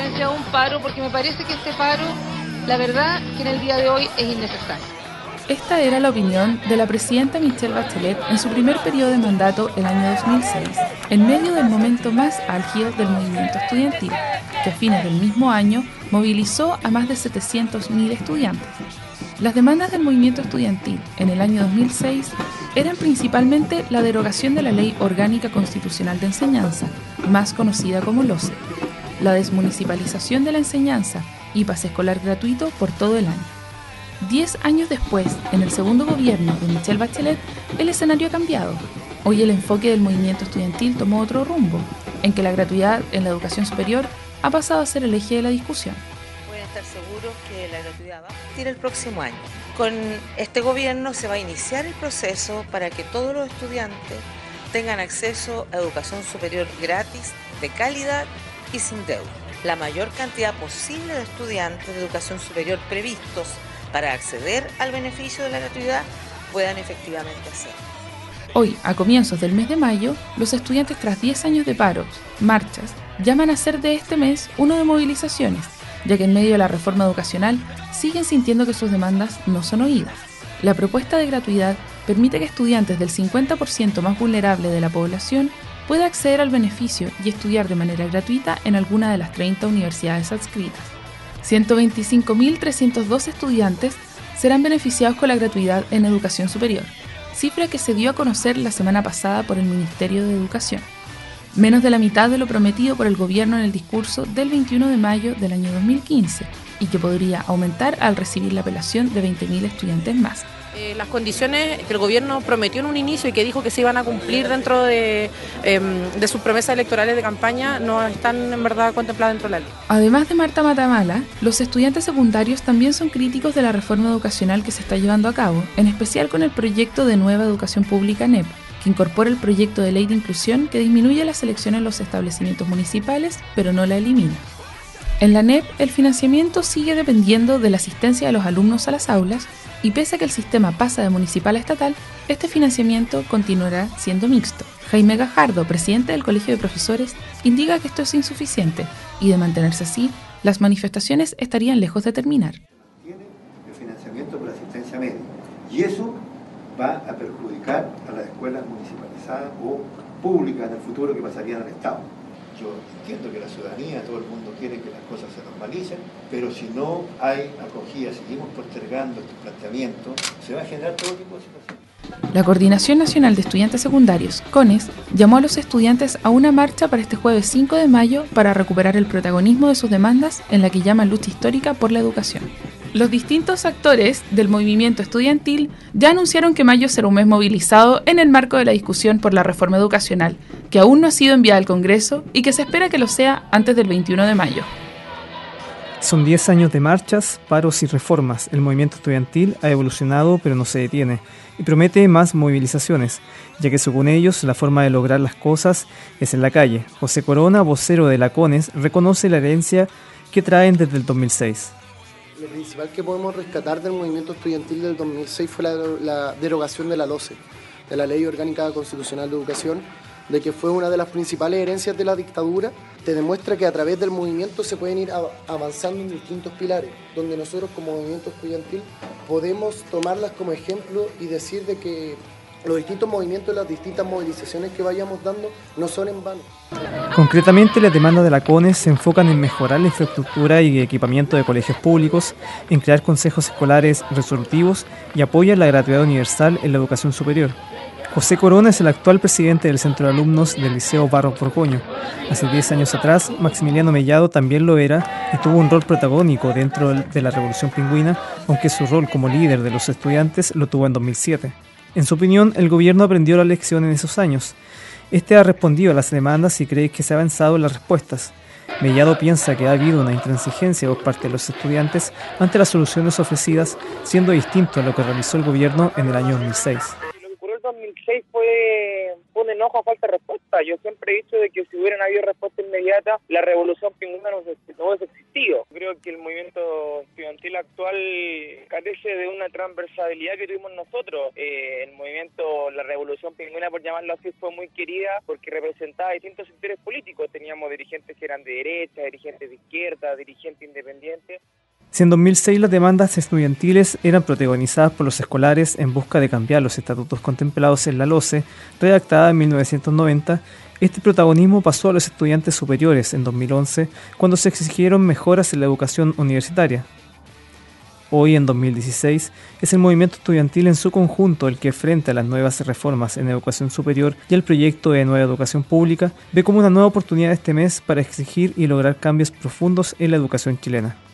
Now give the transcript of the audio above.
instancia un paro, porque me parece que este paro, la verdad, que en el día de hoy es innecesario. Esta era la opinión de la presidenta Michelle Bachelet en su primer periodo de mandato el año 2006, en medio del momento más álgido del movimiento estudiantil, que a fines del mismo año movilizó a más de 700.000 estudiantes. Las demandas del movimiento estudiantil en el año 2006 eran principalmente la derogación de la Ley Orgánica Constitucional de Enseñanza, más conocida como LOCE, la desmunicipalización de la enseñanza y pase escolar gratuito por todo el año. 10 años después, en el segundo gobierno de Michelle Bachelet, el escenario ha cambiado. Hoy el enfoque del movimiento estudiantil tomó otro rumbo, en que la gratuidad en la educación superior ha pasado a ser el eje de la discusión. Pueden estar seguros que la gratuidad va a partir el próximo año. Con este gobierno se va a iniciar el proceso para que todos los estudiantes tengan acceso a educación superior gratis, de calidad y sin deuda. La mayor cantidad posible de estudiantes de educación superior previstos para acceder al beneficio de la gratuidad puedan efectivamente hacerlo. Hoy, a comienzos del mes de mayo, los estudiantes, tras 10 años de paros, marchas, llaman a hacer de este mes uno de movilizaciones, ya que en medio de la reforma educacional siguen sintiendo que sus demandas no son oídas. La propuesta de gratuidad permite que estudiantes del 50% más vulnerable de la población puedan acceder al beneficio y estudiar de manera gratuita en alguna de las 30 universidades adscritas. 125.302 estudiantes serán beneficiados con la gratuidad en educación superior, cifra que se dio a conocer la semana pasada por el Ministerio de Educación. Menos de la mitad de lo prometido por el gobierno en el discurso del 21 de mayo del año 2015, y que podría aumentar al recibir la apelación de 20.000 estudiantes más. Las condiciones que el gobierno prometió en un inicio y que dijo que se iban a cumplir dentro de sus promesas electorales de campaña no están en verdad contempladas dentro de la ley. Además de Marta Matamala, los estudiantes secundarios también son críticos de la reforma educacional que se está llevando a cabo, en especial con el proyecto de Nueva Educación Pública NEP, que incorpora el proyecto de ley de inclusión que disminuye la selección en los establecimientos municipales, pero no la elimina. En la NEP, el financiamiento sigue dependiendo de la asistencia de los alumnos a las aulas, y pese a que el sistema pasa de municipal a estatal, este financiamiento continuará siendo mixto. Jaime Gajardo, presidente del Colegio de Profesores, indica que esto es insuficiente y, de mantenerse así, las manifestaciones estarían lejos de terminar. Tiene el financiamiento por asistencia médica y eso va a perjudicar a las escuelas municipalizadas o públicas en el futuro que pasarían al Estado. Yo entiendo que la ciudadanía, todo el mundo quiere que las cosas se normalicen, pero si no hay acogida, seguimos postergando estos planteamientos, se va a generar todo tipo de situaciones. La Coordinación Nacional de Estudiantes Secundarios, CONES, llamó a los estudiantes a una marcha para este jueves 5 de mayo para recuperar el protagonismo de sus demandas en la que llaman lucha histórica por la educación. Los distintos actores del movimiento estudiantil ya anunciaron que mayo será un mes movilizado en el marco de la discusión por la reforma educacional, que aún no ha sido enviada al Congreso y que se espera que lo sea antes del 21 de mayo. Son 10 años de marchas, paros y reformas. El movimiento estudiantil ha evolucionado pero no se detiene y promete más movilizaciones, ya que según ellos la forma de lograr las cosas es en la calle. José Corona, vocero de la CONES, reconoce la herencia que traen desde el 2006. Lo principal que podemos rescatar del movimiento estudiantil del 2006 fue la derogación de la LOCE, de la Ley Orgánica Constitucional de Educación, de que fue una de las principales herencias de la dictadura. Te demuestra que a través del movimiento se pueden ir avanzando en distintos pilares, donde nosotros como movimiento estudiantil podemos tomarlas como ejemplo y decir de que los distintos movimientos, las distintas movilizaciones que vayamos dando no son en vano. Concretamente, las demandas de la CONES se enfocan en mejorar la infraestructura y equipamiento de colegios públicos, en crear consejos escolares resolutivos y apoyan la gratuidad universal en la educación superior. José Corona es el actual presidente del Centro de Alumnos del Liceo Barros Borgoño. Hace 10 años atrás, Maximiliano Mellado también lo era y tuvo un rol protagónico dentro de la Revolución Pingüina, aunque su rol como líder de los estudiantes lo tuvo en 2007. En su opinión, el gobierno aprendió la lección en esos años. Este ha respondido a las demandas y cree que se ha avanzado en las respuestas. Mellado piensa que ha habido una intransigencia por parte de los estudiantes ante las soluciones ofrecidas, siendo distinto a lo que realizó el gobierno en el año 2006. 2006 fue un enojo a falta de respuesta. Yo siempre he dicho de que si hubieran habido respuesta inmediata, la revolución pingüina no hubiese existido. Creo que el movimiento estudiantil actual carece de una transversalidad que tuvimos nosotros. El movimiento La Revolución Pingüina, por llamarlo así, fue muy querida porque representaba distintos sectores políticos. Teníamos dirigentes que eran de derecha, dirigentes de izquierda, dirigentes independientes. Si en 2006 las demandas estudiantiles eran protagonizadas por los escolares en busca de cambiar los estatutos contemplados en la LOCE, redactada en 1990, este protagonismo pasó a los estudiantes superiores en 2011, cuando se exigieron mejoras en la educación universitaria. Hoy, en 2016, es el movimiento estudiantil en su conjunto el que, frente a las nuevas reformas en educación superior y el proyecto de nueva educación pública, ve como una nueva oportunidad este mes para exigir y lograr cambios profundos en la educación chilena.